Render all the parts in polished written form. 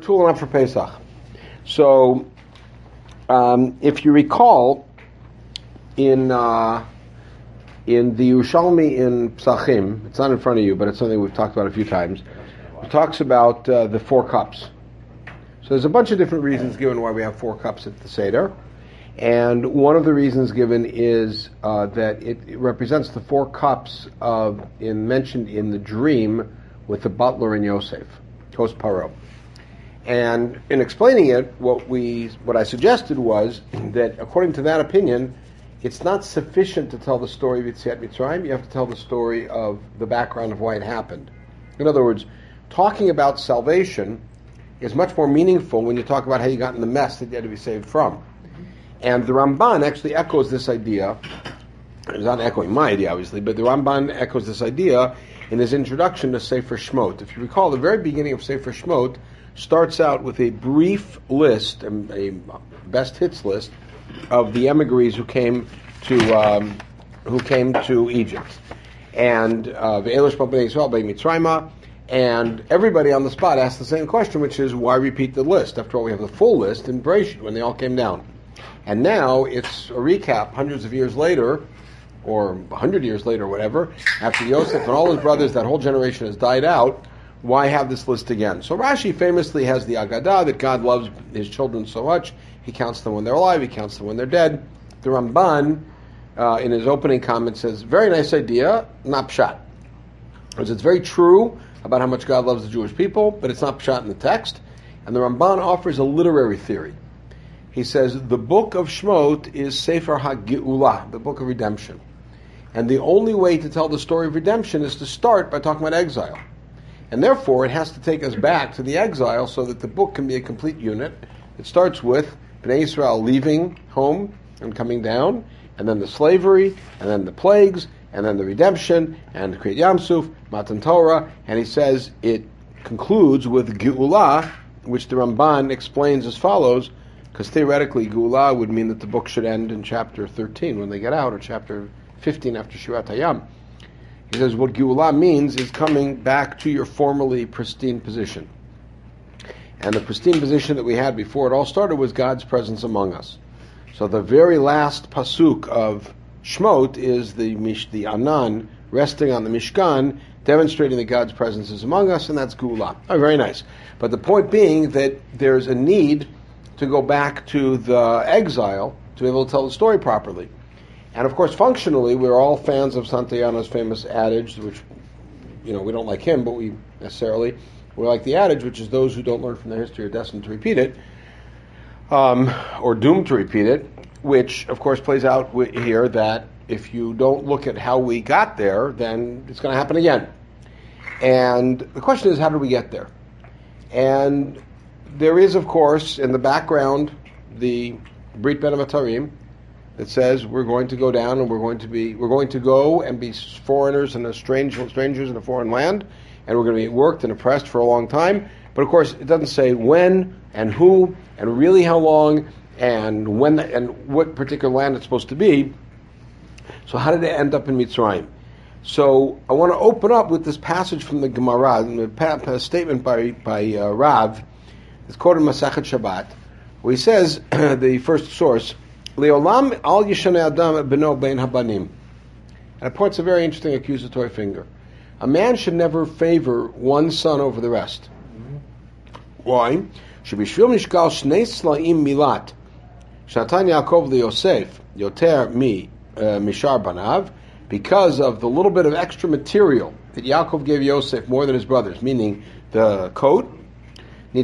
Tooling up for Pesach. So, if you recall, in the Yerushalmi in Psachim, it's not in front of you, but it's something we've talked about a few times. It talks about the 4 cups. So there's a bunch of different reasons given why we have 4 cups at the Seder. And one of the reasons given is that it represents the 4 cups mentioned in the dream with the butler and Yosef, Kos Paro. And in explaining it, what I suggested was that according to that opinion, it's not sufficient to tell the story of Yetziat Mitzrayim. You have to tell the story of the background of why it happened. In other words, talking about salvation is much more meaningful when you talk about how you got in the mess that you had to be saved from. And the Ramban actually echoes this idea. It's not echoing my idea, obviously, but the Ramban echoes this idea in his introduction to Sefer Shmot. If you recall, the very beginning of Sefer Shmot starts out with a brief list, a best hits list, of the emigres who came to Egypt, and Ve'elish B'nei Yisrael B'nei Mitzrayim, and everybody on the spot asked the same question, which is, why repeat the list? After all, we have the full list in Bereshit when they all came down, and now it's a recap hundreds of years later, or 100 years later, whatever. After Yosef and all his brothers, that whole generation has died out. Why have this list again? So Rashi famously has the Agadah that God loves his children so much, he counts them when they're alive, he counts them when they're dead. The Ramban, in his opening comment, says, very nice idea, not pshat. Because it's very true about how much God loves the Jewish people, but it's not pshat in the text. And the Ramban offers a literary theory. He says, the book of Shmot is Sefer HaGeulah, the book of redemption. And the only way to tell the story of redemption is to start by talking about exile. And therefore, it has to take us back to the exile so that the book can be a complete unit. It starts with Bnei Yisrael leaving home and coming down, and then the slavery, and then the plagues, and then the redemption, and Kriyat Yamsuf, Matan Torah, and he says it concludes with Geulah, which the Ramban explains as follows, because theoretically Geulah would mean that the book should end in chapter 13 when they get out, or chapter 15 after Shirat Hayam. He says what Geulah means is coming back to your formerly pristine position. And the pristine position that we had before it all started was God's presence among us. So the very last pasuk of Shmot is the Anan resting on the Mishkan, demonstrating that God's presence is among us, and that's Geulah. Oh, very nice. But the point being that there's a need to go back to the exile to be able to tell the story properly. And of course, functionally, we're all fans of Santayana's famous adage, which, we don't like him, but we like the adage, which is those who don't learn from their history are destined to repeat it, or doomed to repeat it, which, of course, plays out here that if you don't look at how we got there, then it's going to happen again. And the question is, how did we get there? And there is, of course, in the background, the Brit Ben Amatarim, that says we're going to go down and we're going to go and be foreigners and strangers in a foreign land, and we're going to be worked and oppressed for a long time. But of course, it doesn't say when and who and really how long and when and what particular land it's supposed to be. So how did it end up in Mitzrayim? So I want to open up with this passage from the Gemara, a statement by Rav. It's quoted in Masechet Shabbat, where he says, the first source, Leolam al yishanei adam beno bein habanim. And it points a very interesting accusatory finger. A man should never favor one son over the rest. Why? Shebishvil mishkal shnei slaim milat shatan Yaakov liYosef yoter mishar banav, because of the little bit of extra material that Yaakov gave Yosef more than his brothers, meaning the coat. As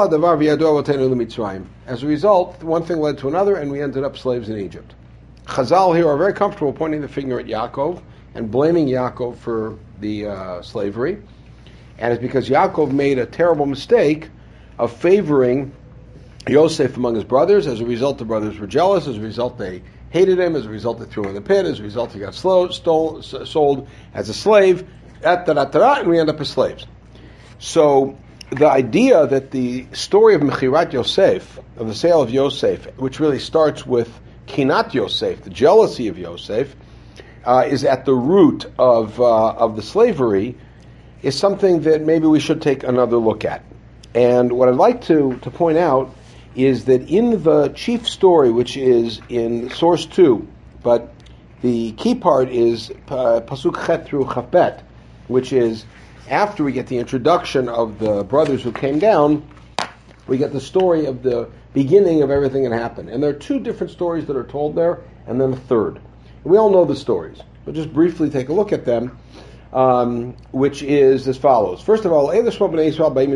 a result, one thing led to another, and we ended up slaves in Egypt. Chazal here are very comfortable pointing the finger at Yaakov and blaming Yaakov for the slavery. And it's because Yaakov made a terrible mistake of favoring Yosef among his brothers. As a result, the brothers were jealous. As a result, they hated him. As a result, they threw him in the pit. As a result, he got sold as a slave. And we end up as slaves. So the idea that the story of Mechirat Yosef, of the sale of Yosef, which really starts with Kinat Yosef, the jealousy of Yosef, is at the root of the slavery, is something that maybe we should take another look at. And what I'd like to point out is that in the chief story, which is in source 2, but the key part is Pasuk Chet through Chafbet, which is after we get the introduction of the brothers who came down, we get the story of the beginning of everything that happened. And there are 2 different stories that are told there, and then a third. We all know the stories, but just briefly take a look at them, which is as follows. First of all, Reuven,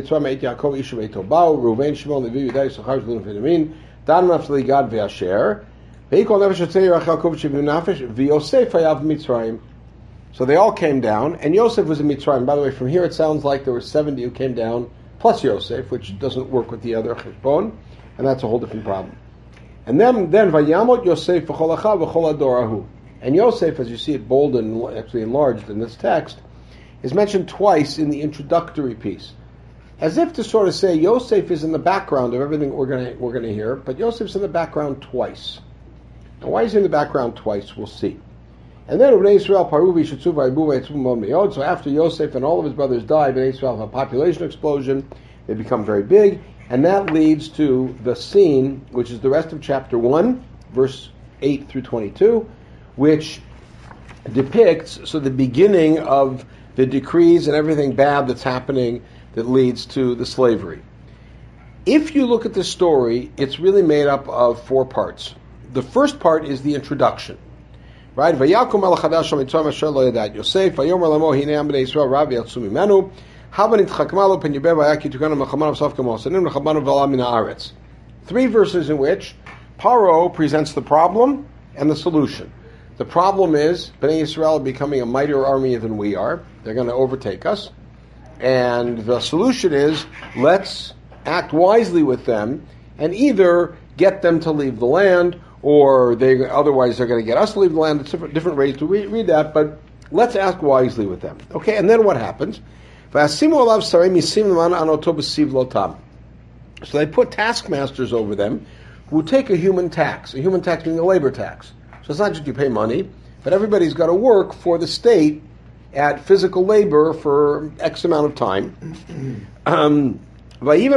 Shimon, Levi, Yehuda, Yisachar, Zebulun, Benjamin, Dan, Naphtali, Gad, Ve'asher, Ve'ikol Nefesh Yotzei Rachel Yaakov Shivim Nafesh, Ve'Yosef Hayav Mitzrayim. So they all came down, and Yosef was in Mitzrayim. By the way, from here it sounds like there were 70 who came down, plus Yosef, which doesn't work with the other Cheshbon, and that's a whole different problem. And then Vayamot Yosef v'chol achav v'chol adorahu. And Yosef, as you see it bold and actually enlarged in this text, is mentioned twice in the introductory piece, as if to sort of say Yosef is in the background of everything we're going to hear, but Yosef's in the background twice. Now, why is he in the background twice? We'll see. And then Bnei Yisrael paru v'yishutzu v'yarbu v'yitzvu mod me'od. So after Yosef and all of his brothers die, Bnei Yisrael have a population explosion. They become very big, and that leads to the scene, which is the rest of chapter 1, verse 8 through 22, which depicts the beginning of the decrees and everything bad that's happening that leads to the slavery. If you look at this story, it's really made up of 4 parts. The first part is the introduction. Right? Vayakum melech hadash mitzrayim asher lo yadat Yosef vayomer lamo hinei am bnei Yisrael rab yatsu mimenu haba nitchakma lo pen yibeh vayaki tukanu mechamanu v'sav kemo sanim mechamanu v'ala min haaretz. 3 verses in which Paro presents the problem and the solution. The problem is Bnei Yisrael are becoming a mightier army than we are. They're going to overtake us. And the solution is, let's act wisely with them and either get them to leave the land, or otherwise they're going to get us to leave the land. It's different ways to read that, but let's act wisely with them. Okay, and then what happens? So they put taskmasters over them who take a human tax meaning a labor tax. So it's not just you pay money, but everybody's got to work for the state at physical labor for X amount of time. And they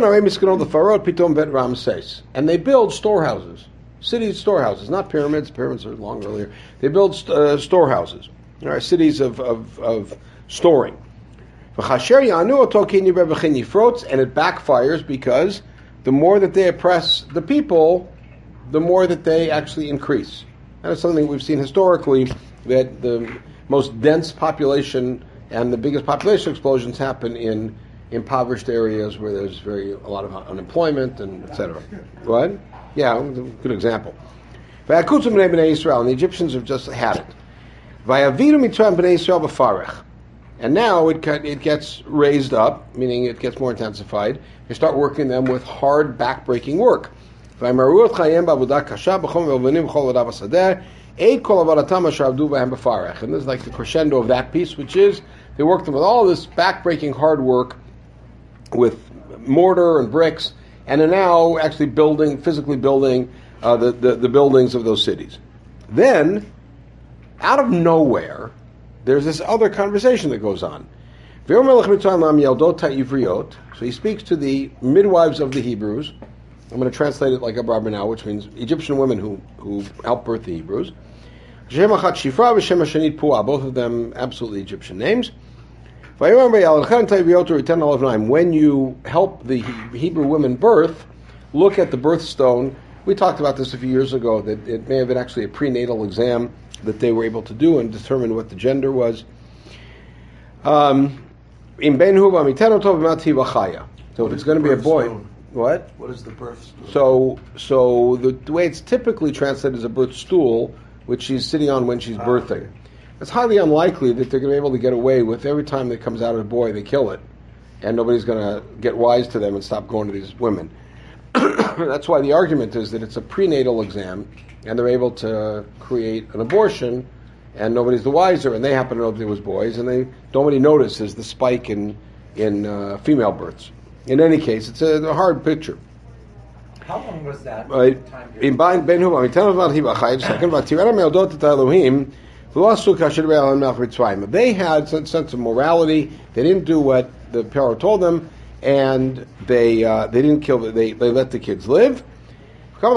build storehouses, city storehouses, not pyramids. Pyramids are long earlier. They build storehouses, cities of storing. And it backfires because the more that they oppress the people, the more that they actually increase. And it's something we've seen historically, that the most dense population and the biggest population explosions happen in impoverished areas where there's a lot of unemployment and etc. What? Yeah, good example. And the Egyptians have just had it. And now it gets raised up, meaning it gets more intensified. They start working them with hard, back-breaking work. And this is like the crescendo of that piece, which is they worked them with all this back-breaking hard work with mortar and bricks, and are now actually physically building the buildings of those cities. Then, out of nowhere, there's this other conversation that goes on. So he speaks to the midwives of the Hebrews. I'm going to translate it like a barber now, which means Egyptian women who helped birth the Hebrews. Both of them absolutely Egyptian names. When you help the Hebrew women birth, look at the birthstone. We talked about this a few years ago, that it may have been actually a prenatal exam that they were able to do and determine what the gender was. So if it's going to be a boy... What? What is the birth stool? So the way it's typically translated is a birth stool, which she's sitting on when she's birthing. Okay. It's highly unlikely that they're going to be able to get away with every time that comes out of a boy, they kill it. And nobody's going to get wise to them and stop going to these women. That's why the argument is that it's a prenatal exam, and they're able to create an abortion, and nobody's the wiser, and they happen to know that it was boys, and nobody notices the spike in female births. In any case, it's a hard picture. How long was that time period? They had some sense of morality. They didn't do what the Pharaoh told them, and they didn't kill. They let the kids live. And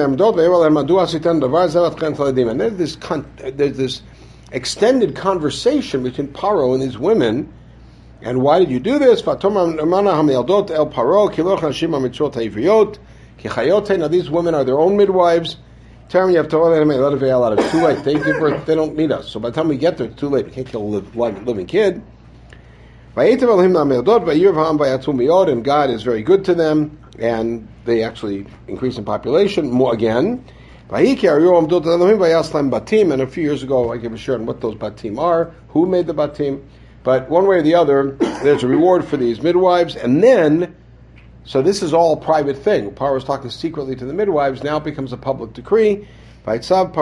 there's this extended conversation between Paro and these women. And why did you do this? Now these women are their own midwives. Tell them you have to let it veil out. It's too late. They give birth. They don't need us. So by the time we get there, it's too late. We can't kill a living kid. And God is very good to them, and they actually increase in population more again. And a few years ago, I gave a share on what those batim are, who made the batim. But one way or the other, there's a reward for these midwives. And then, so this is all a private thing. Paro was talking secretly to the midwives. Now it becomes a public decree. And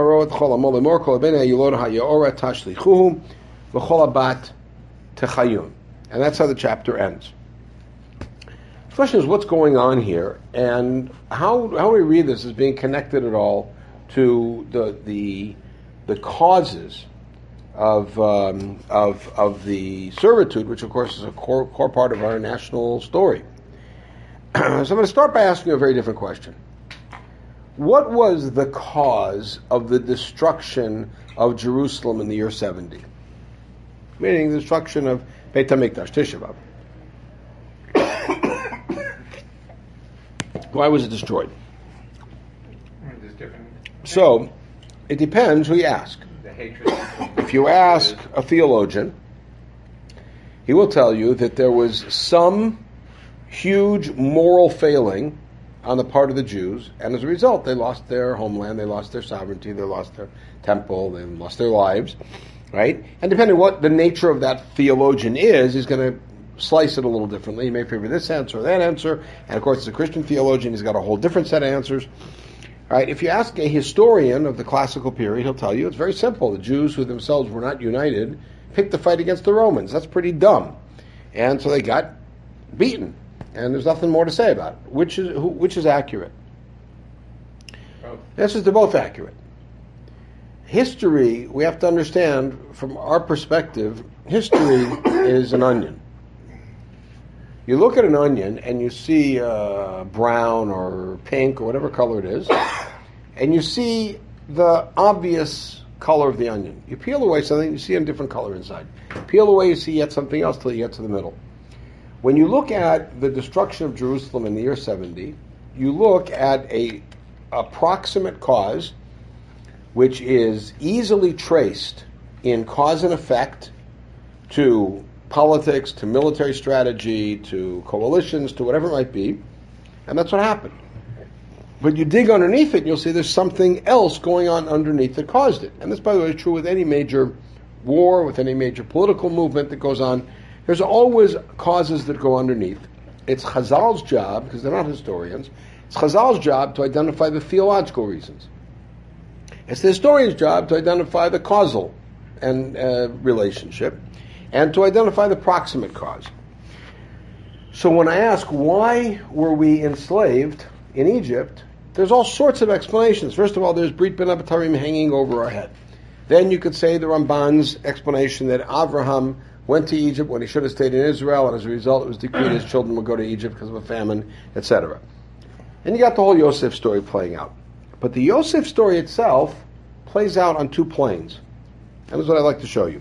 that's how the chapter ends. The question is, what's going on here, and how do we read this as being connected at all to the causes of the servitude, which of course is a core part of our national story. So I'm going to start by asking you a very different question. What was the cause of the destruction of Jerusalem in the year 70? Meaning the destruction of Beit HaMikdash, Tisha B'Av. Why was it destroyed? So, it depends who you ask. If you ask a theologian, he will tell you that there was some huge moral failing on the part of the Jews, and as a result, they lost their homeland, they lost their sovereignty, they lost their temple, they lost their lives, right? And depending on what the nature of that theologian is, he's going to slice it a little differently. He may favor this answer or that answer, and of course, as a Christian theologian, he's got a whole different set of answers. Right? If you ask a historian of the classical period, he'll tell you it's very simple. The Jews, who themselves were not united, picked the fight against the Romans. That's pretty dumb, and so they got beaten. And there's nothing more to say about it. Which is accurate? Both. The answer is they're both accurate. History, we have to understand from our perspective, history is an onion. You look at an onion and you see brown or pink or whatever color it is, and you see the obvious color of the onion. You peel away something, you see a different color inside. Peel away, you see yet something else till you get to the middle. When you look at the destruction of Jerusalem in the year 70, you look at a approximate cause which is easily traced in cause and effect to politics, to military strategy, to coalitions, to whatever it might be, and that's what happened. But you dig underneath it, and you'll see there's something else going on underneath that caused it. And this, by the way, is true with any major war, with any major political movement that goes on. There's always causes that go underneath. It's Chazal's job, because they're not historians, it's Chazal's job to identify the theological reasons. It's the historian's job to identify the causal and relationship, and to identify the proximate cause. So when I ask why were we enslaved in Egypt, there's all sorts of explanations. First of all, there's Brit Ben Abatarim hanging over our head. Then you could say the Ramban's explanation that Avraham went to Egypt when he should have stayed in Israel, and as a result it was decreed his children would go to Egypt because of a famine, etc. And you got the whole Yosef story playing out. But the Yosef story itself plays out on two planes. And this is what I'd like to show you.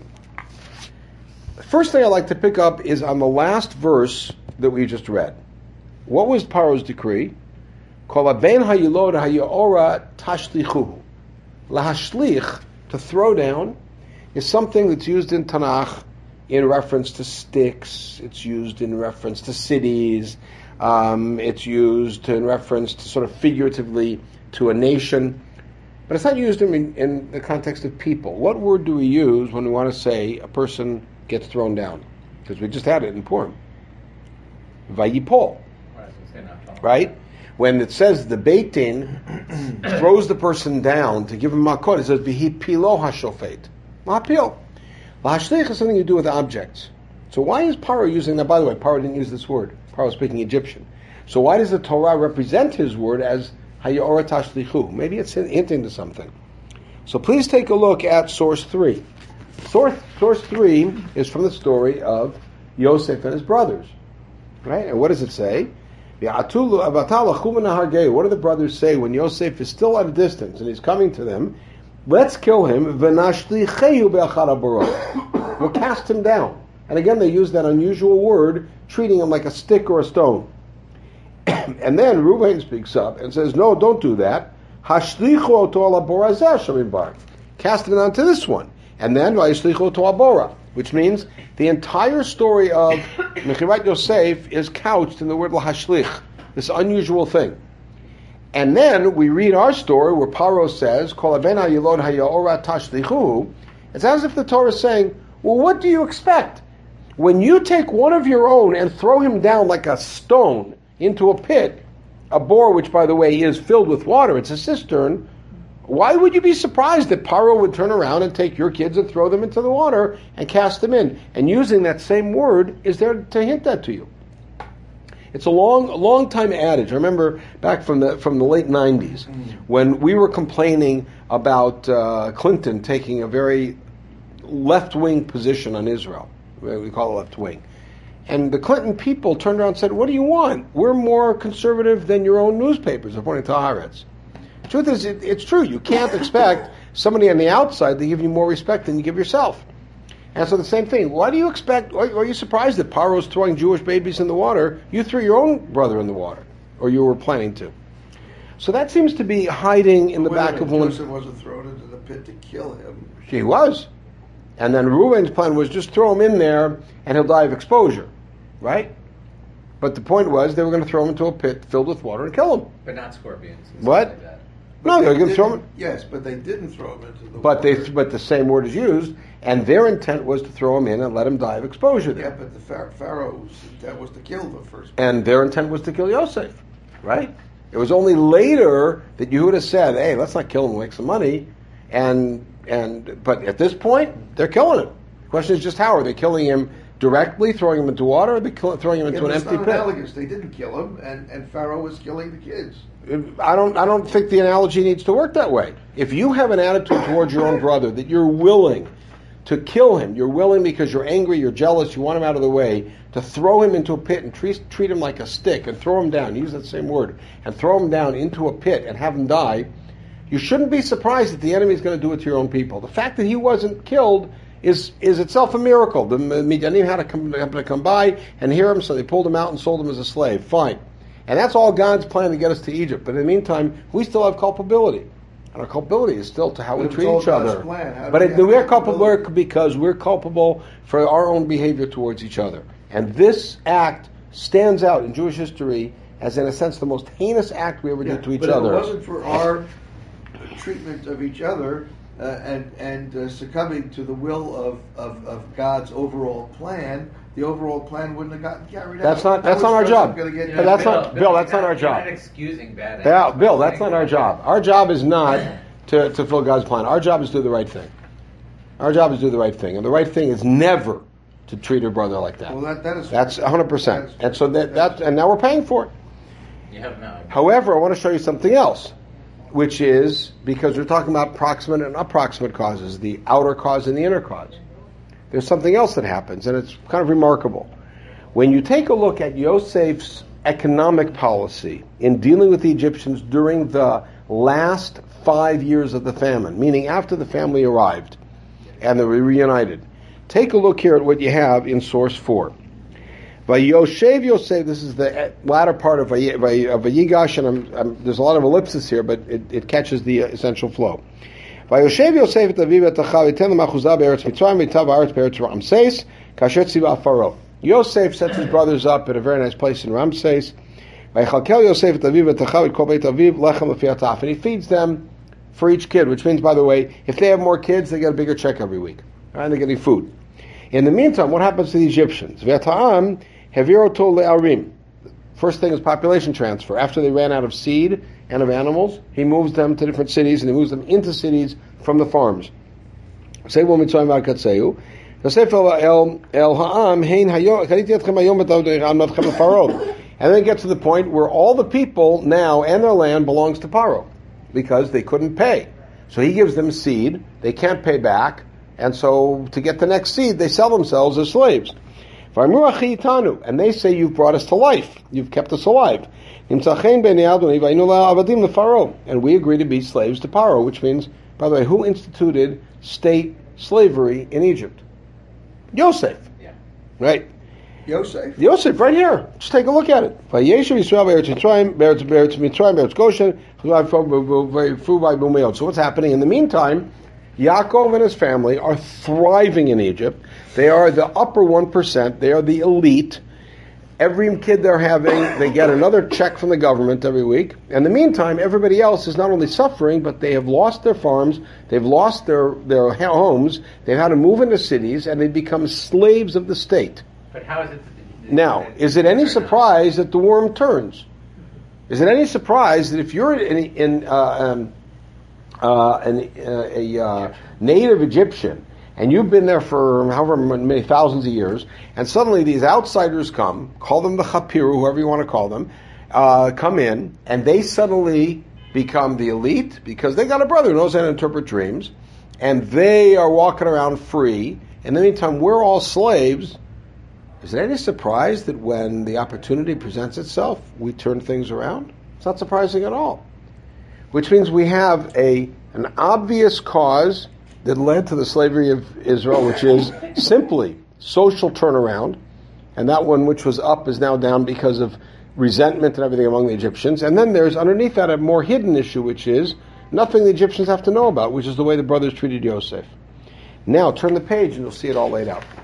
The first thing I'd like to pick up is on the last verse that we just read. What was Paro's decree? Kol ben hayilod hayora tashlichuhu. Lahashlich, to throw down, is something that's used in Tanakh in reference to sticks. It's used in reference to cities. It's used in reference to sort of figuratively to a nation. But it's not used in the context of people. What word do we use when we want to say a person gets thrown down? Because we just had it in Purim. Vayipol. Right? When it says the Beit Din throws the person down to give him makot, it says Vihi pilo hashofet. Ma'apil. Lahashlich has something to do with objects. So why is Paro using that? By the way, Paro didn't use this word. Paro was speaking Egyptian. So why does the Torah represent his word as Hayora Tashlichu? Maybe it's hinting to something. So please take a look at source 3. Source 3 is from the story of Yosef and his brothers. Right? And what does it say? What do the brothers say when Yosef is still at a distance and he's coming to them? Let's kill him. We'll cast him down. And again, they use that unusual word, treating him like a stick or a stone. And then Reuven speaks up and says, no, don't do that. Cast him down to this one. And then, which means the entire story of Mechirat Yosef is couched in the word lahashlich, this unusual thing. And then we read our story where Paro says, it's as if the Torah is saying, well, what do you expect? When you take one of your own and throw him down like a stone into a pit, a bore, which, by the way, is filled with water, it's a cistern, why would you be surprised that Paro would turn around and take your kids and throw them into the water and cast them in? And using that same word is there to hint that to you. It's a long time adage. I remember back from the late 90s when we were complaining about Clinton taking a very left-wing position on Israel. We call it left-wing. And the Clinton people turned around and said, what do you want? We're more conservative than your own newspapers, according to Haaretz. The truth is, it's true. You can't expect somebody on the outside to give you more respect than you give yourself. And so the same thing. Why do you expect, are you surprised that Paro's throwing Jewish babies in the water? You threw your own brother in the water, or you were planning to. So that seems to be hiding in the back of one. Joseph wasn't thrown into the pit to kill him. He was. And then Reuven's plan was just throw him in there and he'll die of exposure. Right? But the point was they were going to throw him into a pit filled with water and kill him. But not scorpions. What? Like that. No, they were going to throw him. Yes, but they didn't throw him into the water. But the same word is used, and their intent was to throw him in and let him die of exposure there. Yeah, but the Pharaoh's intent was to kill the first. And their intent was to kill Yosef, right? It was only later that Yehuda said, "Hey, let's not kill him, make some money." But at this point, they're killing him. The question is just how are they killing him? Directly throwing him into water, or throwing him into an empty pit? Analogous. They didn't kill him, and Pharaoh was killing the kids. I don't think the analogy needs to work that way. If you have an attitude towards your own brother that you're willing to kill him, you're willing because you're angry, you're jealous, you want him out of the way, to throw him into a pit and treat him like a stick and throw him down, use that same word, and throw him down into a pit and have him die, you shouldn't be surprised that the enemy is going to do it to your own people. The fact that he wasn't killed is itself a miracle. The Midianim had to come by and hear him, so they pulled him out and sold him as a slave. Fine. And that's all God's plan to get us to Egypt. But in the meantime, we still have culpability. And our culpability is still to how we treat each other. But we're culpable because we're culpable for our own behavior towards each other. And this act stands out in Jewish history as, in a sense, the most heinous act we ever did to each other. But if it wasn't for our treatment of each other and succumbing to the will of God's overall plan, the overall plan wouldn't have gotten carried out. That's not our job. Bill, that's not our job. You're not excusing bad acts. Yeah, Bill, that's not our job. Our job is not to fulfill God's plan. Our job is to do the right thing. Our job is to do the right thing. And the right thing is never to treat your brother like that. Well, that's 100%. And so and now we're paying for it. However, I want to show you something else, which is, because we're talking about proximate and approximate causes, the outer cause and the inner cause. There's something else that happens, and it's kind of remarkable. When you take a look at Yosef's economic policy in dealing with the Egyptians during the last 5 years of the famine, meaning after the family arrived and they were reunited, take a look here at what you have in source 4. Vayoshev Yosef, this is the latter part of Vayigash, and there's a lot of ellipsis here, but it catches the essential flow. Vayoshev Yosef et Aviv et Achav iten l'machuzah be'eretz Mitzrayim v'itav ha'aretz be'eretz Ramses kasher tziva Pharaoh. Yosef sets his brothers up at a very nice place in Ramses. Vayichalkel Yosef et Aviv et Achav et kol beit Aviv lechem lefi ataf, and he feeds them for each kid, which means, by the way, if they have more kids, they get a bigger check every week, right? They're getting food. In the meantime, what happens to the Egyptians? V'ata'am heviroto le'arim. First thing is population transfer. After they ran out of seed and of animals, he moves them to different cities, and he moves them into cities from the farms. And then it gets to the point where all the people now and their land belongs to Paro, because they couldn't pay. So he gives them seed, they can't pay back, and so to get the next seed, they sell themselves as slaves. And they say, you've brought us to life. You've kept us alive. And we agree to be slaves to Paro, which means, by the way, who instituted state slavery in Egypt? Yosef. Yeah. Right? Yosef, right here. Just take a look at it. So what's happening? In the meantime, Yaakov and his family are thriving in Egypt. They are the upper 1%. They are the elite. Every kid they're having, they get another check from the government every week. In the meantime, everybody else is not only suffering, but they have lost their farms, they've lost their homes, they've had to move into cities, and they've become slaves of the state. But how is it? Now, is it any surprise that the worm turns? Is it any surprise that if you're a native Egyptian, and you've been there for however many thousands of years, and suddenly these outsiders come, call them the Chapiru, whoever you want to call them, come in, and they suddenly become the elite, because they got a brother who knows how to interpret dreams, and they are walking around free. In the meantime, we're all slaves. Is it any surprise that when the opportunity presents itself, we turn things around? It's not surprising at all. Which means we have an obvious cause that led to the slavery of Israel, which is simply social turnaround, and that one which was up is now down because of resentment and everything among the Egyptians. And then there's underneath that a more hidden issue, which is nothing the Egyptians have to know about, which is the way the brothers treated Yosef. Now turn the page and you'll see it all laid out.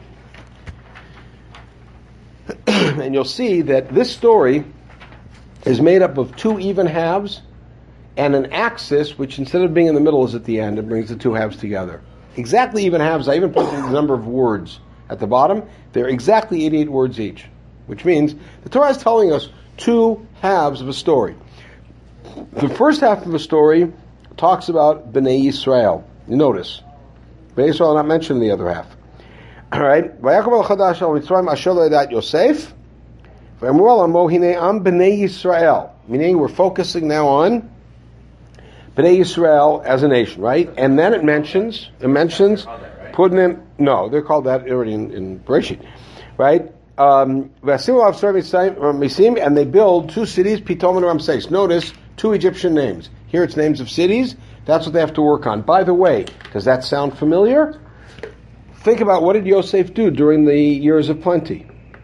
And you'll see that this story is made up of two even halves and an axis, which instead of being in the middle is at the end. It brings the two halves together. Exactly even halves. I even put the number of words at the bottom. They're exactly 88 words each, which means the Torah is telling us two halves of a story. The first half of a story talks about Bnei Yisrael. You notice, Bnei Yisrael not mentioned in the other half. All right. Vayakov al-Chadash al-Mitzrayim asher lo yadat Yosef. V'amru alamo hinei am Bnei Yisrael. Meaning we're focusing now on Bnei Yisrael as a nation, right? And then it mentions, putting in, no, they're called that already in Bereshit, right? And they build two cities, Pitom and Ramses. Notice, two Egyptian names. Here it's names of cities. That's what they have to work on. By the way, does that sound familiar? Think about what did Yosef do during the years of plenty?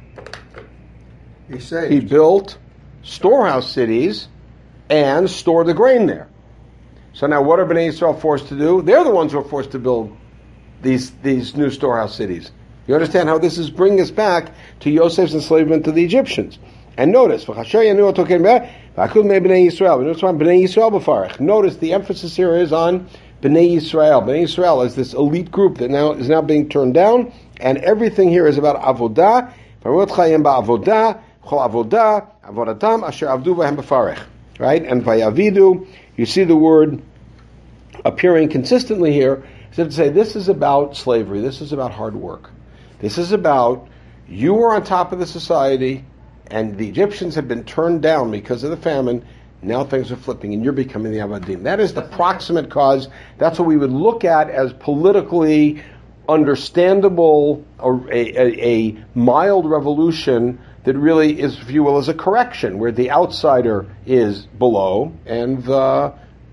He built storehouse cities and stored the grain there. So now what are Bnei Yisrael forced to do? They're the ones who are forced to build these new storehouse cities. You understand how this is bringing us back to Yosef's enslavement to the Egyptians. And notice, notice the emphasis here is on Bnei Yisrael. Bnei Yisrael is this elite group that now is being turned down, and everything here is about avodah. Right? And vayavidu, you see the word appearing consistently here, as if to say this is about slavery, this is about hard work. This is about you were on top of the society, and the Egyptians have been turned down because of the famine. Now things are flipping, and you're becoming the Avadim. That is the proximate cause. That's what we would look at as politically understandable, a mild revolution that really is, if you will, is a correction, where the outsider is below and the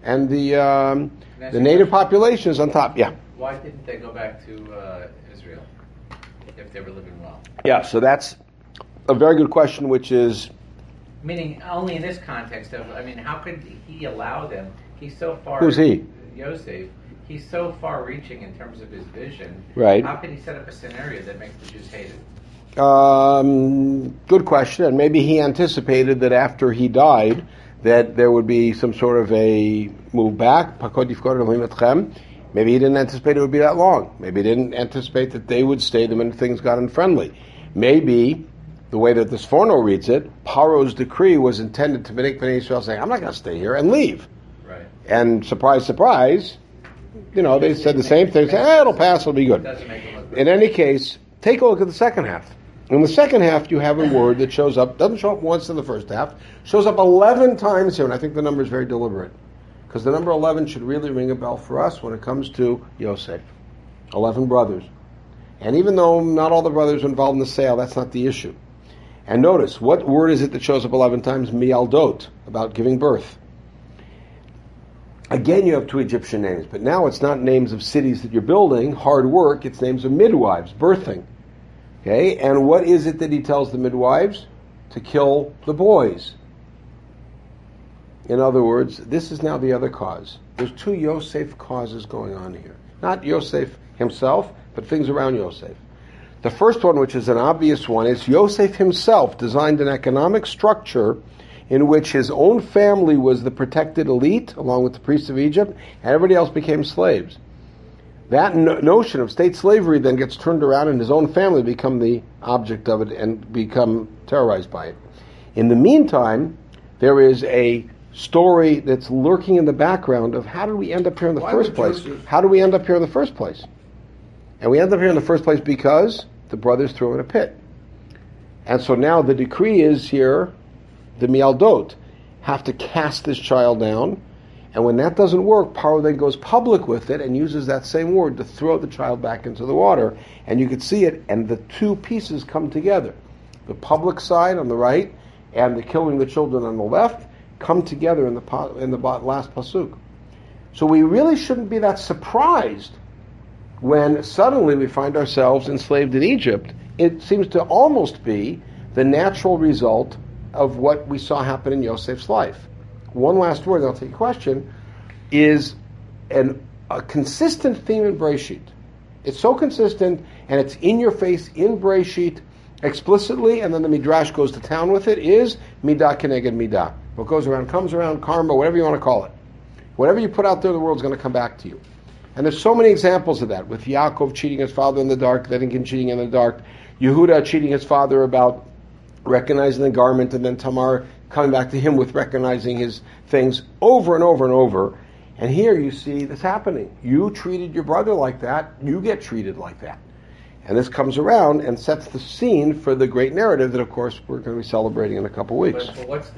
native population is on top. Yeah. Why didn't they go back to Israel if they were living well? Yeah, so that's a very good question, which is... Meaning, only in this context of, how could he allow them? He's so far... Who's he? Yosef. He's so far-reaching in terms of his vision. Right. How could he set up a scenario that makes the Jews hate him? Good question. And maybe he anticipated that after he died, that there would be some sort of a move back. Maybe he didn't anticipate it would be that long. Maybe he didn't anticipate that they would stay the minute things got unfriendly. Maybe, the way that the Sforno reads it, Paro's decree was intended to make Bnei Yisrael say, I'm not going to stay here, and leave. Right. And surprise, surprise, they said the same thing. Say, it'll pass, it'll be good. In any case, take a look at the second half. In the second half, you have a word that shows up, doesn't show up once in the first half, shows up 11 times here, and I think the number is very deliberate. Because the number 11 should really ring a bell for us when it comes to Yosef. 11 brothers. And even though not all the brothers were involved in the sale, that's not the issue. And notice, what word is it that shows up 11 times? Mialdot, about giving birth. Again, you have two Egyptian names, but now it's not names of cities that you're building, hard work, it's names of midwives, birthing. Okay, and what is it that he tells the midwives? To kill the boys. In other words, this is now the other cause. There's two Yosef causes going on here. Not Yosef himself, but things around Yosef. The first one, which is an obvious one, is Yosef himself designed an economic structure in which his own family was the protected elite, along with the priests of Egypt, and everybody else became slaves. That notion of state slavery then gets turned around and his own family become the object of it and become terrorized by it. In the meantime, there is a story that's lurking in the background of how did we end up here in the first place? How do we end up here in the first place? And we end up here in the first place because the brothers threw him in a pit. And so now the decree is here, the Mialdot have to cast this child down. And when that doesn't work, Paro then goes public with it and uses that same word to throw the child back into the water. And you can see it, and the two pieces come together. The public side on the right and the killing the children on the left come together in the last pasuk. So we really shouldn't be that surprised when suddenly we find ourselves enslaved in Egypt. It seems to almost be the natural result of what we saw happen in Yosef's life. One last word, and I'll take a question, is a consistent theme in Breshit. It's so consistent, and it's in your face in Breshit explicitly, and then the Midrash goes to town with it, is Midah Keneged Midah. What goes around comes around, karma, whatever you want to call it. Whatever you put out there in the world is going to come back to you. And there's so many examples of that, with Yaakov cheating his father in the dark, then again cheating in the dark, Yehuda cheating his father about recognizing the garment, and then Tamar coming back to him with recognizing his things over and over and over. And here you see this happening. You treated your brother like that, you get treated like that. And this comes around and sets the scene for the great narrative that, of course, we're going to be celebrating in a couple weeks. But what's